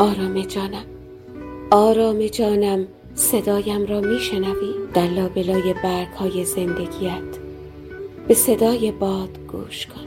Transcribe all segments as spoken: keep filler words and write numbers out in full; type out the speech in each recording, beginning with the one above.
آرام جانم، آرام جانم، صدایم را میشنوی؟ در لابلای برگ‌های زندگیت به صدای باد گوش کن.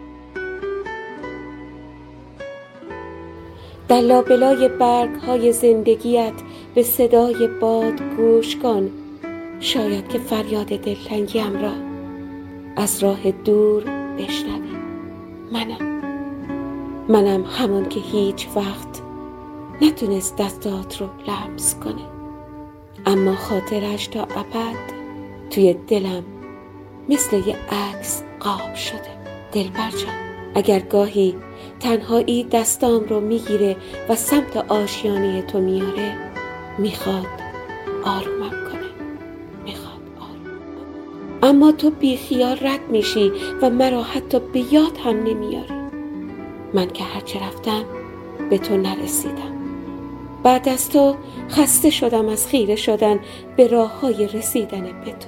در لابلای برگ‌های زندگیت به صدای باد گوش کن. شاید که فریاد دلتنگیم را از راه دور بشنوی. منم منم همون که هیچ وقت نتونست دستات رو لمس کنه، اما خاطرش تا ابد توی دلم مثل یه عکس قاب شده. دلبر جان، اگر گاهی تنهایی دستام رو میگیره و سمت آشیانه تو میاره، میخواد آرومم کنه، میخواد آرومم، اما تو بیخیال رد میشی و مرا حتی به یاد هم نمیاری. من که هرچه رفتم به تو نرسیدم. بعد از تو خسته شدم از خیره شدن به راه های رسیدن به تو.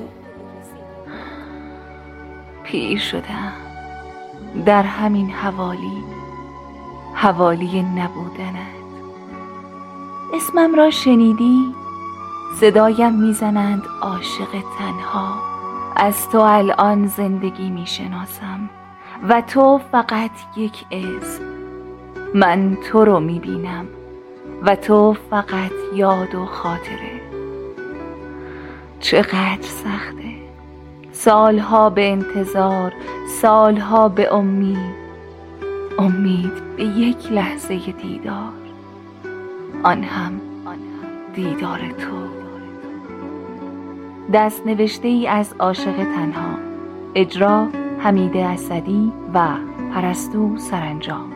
پیر شدم در همین حوالی، حوالی نبودنت. اسمم را شنیدی؟ صدایم میزنند عاشق تنها. از تو الان زندگی میشناسم و تو فقط یک اسم. من تو رو میبینم و تو فقط یاد و خاطره. چقدر سخته، سالها به انتظار، سالها به امید، امید به یک لحظه دیدار، آن هم دیدار تو. دست نوشته ای از عاشق تنها، اجرا حمیده اسدی و پرستو سرانجام.